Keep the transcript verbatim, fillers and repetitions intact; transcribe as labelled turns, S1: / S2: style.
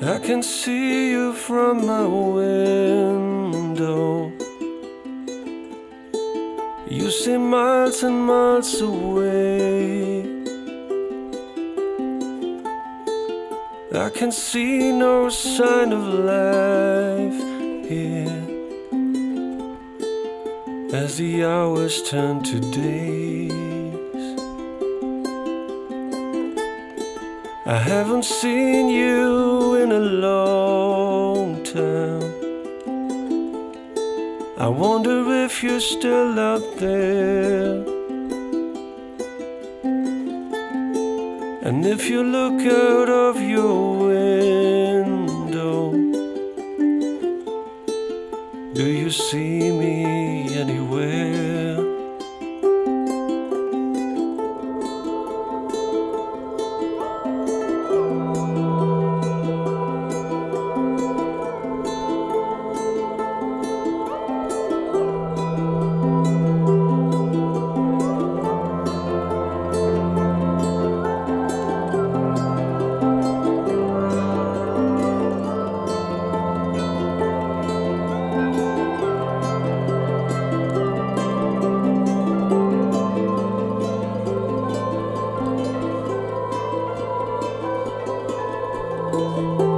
S1: I can see you from my window. You seem miles and miles away. I can see no sign of life here as the hours turn to days. I haven't seen you in a long time. I wonder if you're still out there. And if you look out of your window, do you see me anywhere? Thank